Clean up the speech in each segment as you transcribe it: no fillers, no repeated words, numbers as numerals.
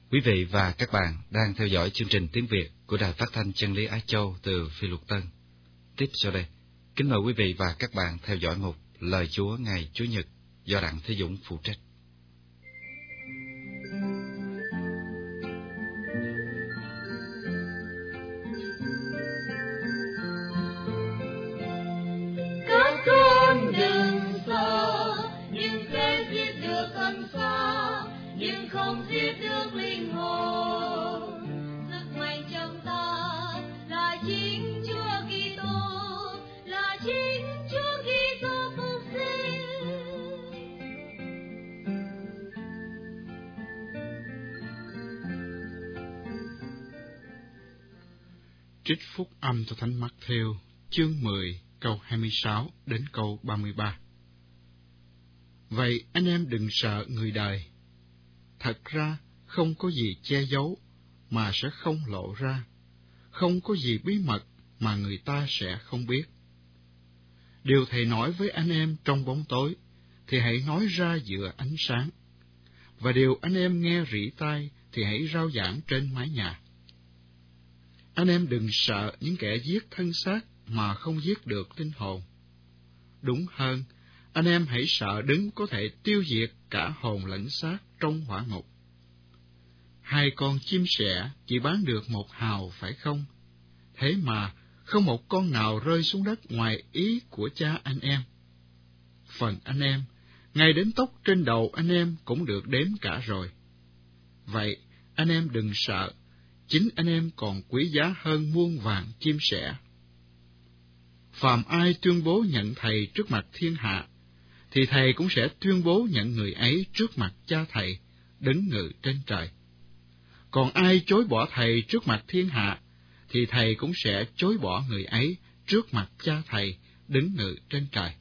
Quý vị và các bạn đang theo dõi chương trình tiếng Việt của Đài Phát thanh Chân lý Á Châu từ Phi Luật Tân. Tiếp sau đây, kính mời quý vị và các bạn theo dõi mục Lời Chúa ngày Chủ nhật do Đặng Thế Dũng phụ trách. Các con đừng sợ, nhưng sẽ giết được ân xa, nhưng không giết được linh hồn. Sức mạnh trong ta là chính Chúa Kitô, là chính Chúa Kitô phục sinh. Trích phúc âm theo Thánh Mác-thêu, chương 10, câu 26 đến câu 33. Vậy anh em đừng sợ người đời. Thật ra không có gì che giấu mà sẽ không lộ ra, không có gì bí mật mà người ta sẽ không biết. Điều thầy nói với anh em trong bóng tối thì hãy nói ra giữa ánh sáng, và điều anh em nghe rỉ tai thì hãy rao giảng trên mái nhà. Anh em đừng sợ những kẻ giết thân xác mà không giết được linh hồn. Đúng hơn, anh em hãy sợ Đấng có thể tiêu diệt cả hồn lẫn xác trong hỏa ngục. 2 con chim sẻ chỉ bán được 1 hào phải không? Thế mà không một con nào rơi xuống đất ngoài ý của cha anh em. Phần anh em, ngay đến tóc trên đầu anh em cũng được đếm cả rồi. Vậy, anh em đừng sợ, chính anh em còn quý giá hơn muôn vàn chim sẻ. Phàm ai tuyên bố nhận thầy trước mặt thiên hạ, thì thầy cũng sẽ tuyên bố nhận người ấy trước mặt cha thầy, đứng ngự trên trời. Còn ai chối bỏ thầy trước mặt thiên hạ, thì thầy cũng sẽ chối bỏ người ấy trước mặt cha thầy, đứng ngự trên trời.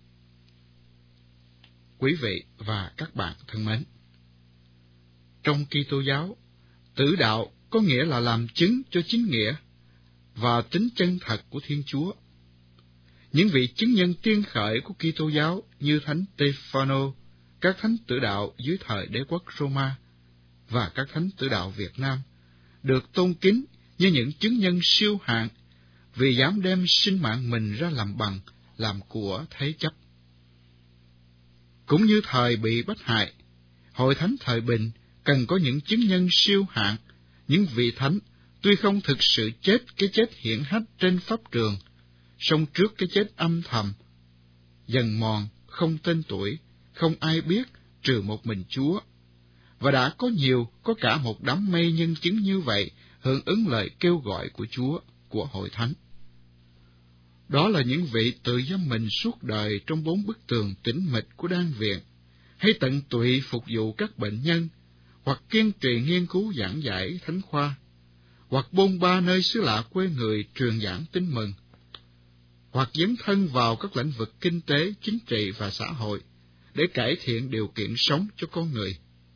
Quý vị và các bạn thân mến, trong Kitô giáo, tử đạo có nghĩa là làm chứng cho chính nghĩa và tính chân thật của Thiên Chúa. Những vị chứng nhân tiên khởi của Kitô giáo như Thánh Stê-phano, các thánh tử đạo dưới thời đế quốc Roma và các thánh tử đạo Việt Nam được tôn kính như những chứng nhân siêu hạng vì dám đem sinh mạng mình ra làm bằng, làm của thế chấp. Cũng như thời bị bách hại, Hội Thánh thời Bình cần có những chứng nhân siêu hạng, những vị thánh tuy không thực sự chết cái chết hiển hách trên pháp trường, song trước cái chết âm thầm, dần mòn, không tên tuổi, không ai biết trừ một mình Chúa. Và đã có cả một đám mây nhân chứng như vậy hưởng ứng lời kêu gọi của Chúa, của Hội Thánh. Đó là những vị tự giam mình suốt đời trong 4 bức tường tĩnh mịch của đan viện, hay tận tụy phục vụ các bệnh nhân, hoặc kiên trì nghiên cứu giảng giải thánh khoa, hoặc bôn ba nơi xứ lạ quê người truyền giảng tin mừng, hoặc dấn thân vào các lĩnh vực kinh tế, chính trị và xã hội để cải thiện điều kiện sống cho con người.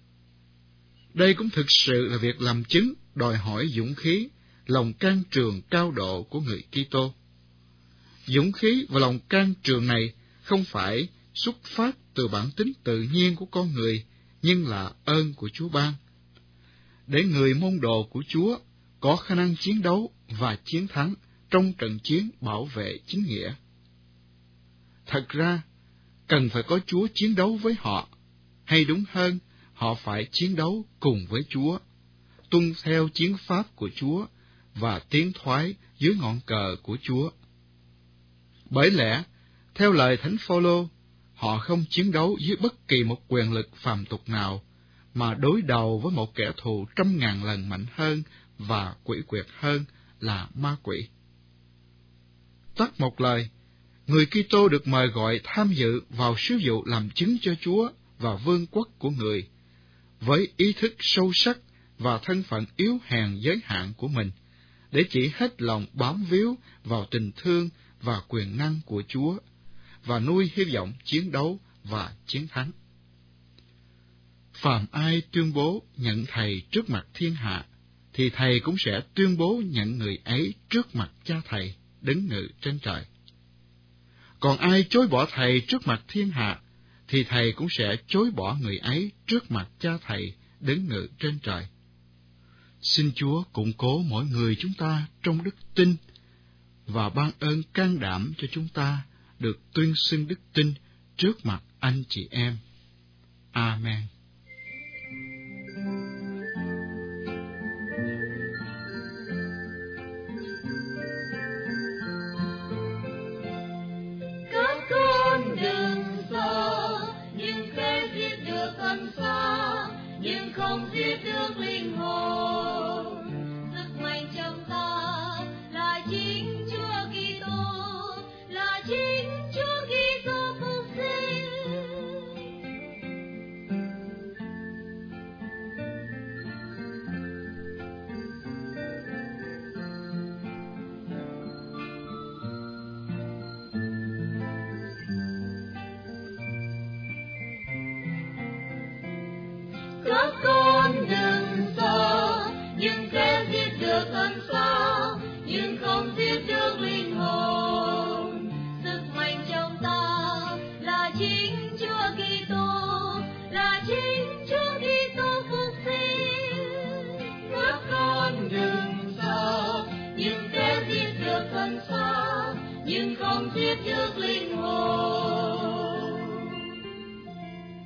Đây cũng thực sự là việc làm chứng đòi hỏi dũng khí, lòng can trường cao độ của người Kitô. Dũng khí và lòng can trường này không phải xuất phát từ bản tính tự nhiên của con người, nhưng là ơn của Chúa ban, để người môn đồ của Chúa có khả năng chiến đấu và chiến thắng trong trận chiến bảo vệ chính nghĩa. Thật ra, cần phải có Chúa chiến đấu với họ, hay đúng hơn, họ phải chiến đấu cùng với Chúa, tuân theo chiến pháp của Chúa và tiến thoái dưới ngọn cờ của Chúa. Bởi lẽ, theo lời Thánh Phao-lô, họ không chiến đấu dưới bất kỳ một quyền lực phàm tục nào, mà đối đầu với một kẻ thù 100.000 lần mạnh hơn và quỷ quyệt hơn là ma quỷ. Tắt một lời, người Kitô được mời gọi tham dự vào sứ vụ làm chứng cho Chúa và vương quốc của người, với ý thức sâu sắc và thân phận yếu hèn giới hạn của mình, để chỉ hết lòng bám víu vào tình thương và quyền năng của Chúa, và nuôi hy vọng chiến đấu và chiến thắng. Phàm ai tuyên bố nhận thầy trước mặt thiên hạ, thì thầy cũng sẽ tuyên bố nhận người ấy trước mặt cha thầy, đứng ngự trên trời. Còn ai chối bỏ thầy trước mặt thiên hạ, thì thầy cũng sẽ chối bỏ người ấy trước mặt cha thầy, đứng ngự trên trời. Xin Chúa củng cố mỗi người chúng ta trong đức tin và ban ơn can đảm cho chúng ta được tuyên xưng đức tin trước mặt anh chị em. Amen. Các con đừng sợ những kẻ giết được ân xa, nhưng không giết được linh hồn. Sức mạnh trong ta là chính Chúa Kitô, là chính Chúa Kitô phục sinh. Các con đừng sợ những kẻ giết được ân xa, nhưng không giết được linh hồn. Sức mạnh trong ta là chính Chúa Kitô, là chính Chúa Kitô phục sinh. Các con đừng sợ những kẻ giết được ân xa, nhưng không giết được linh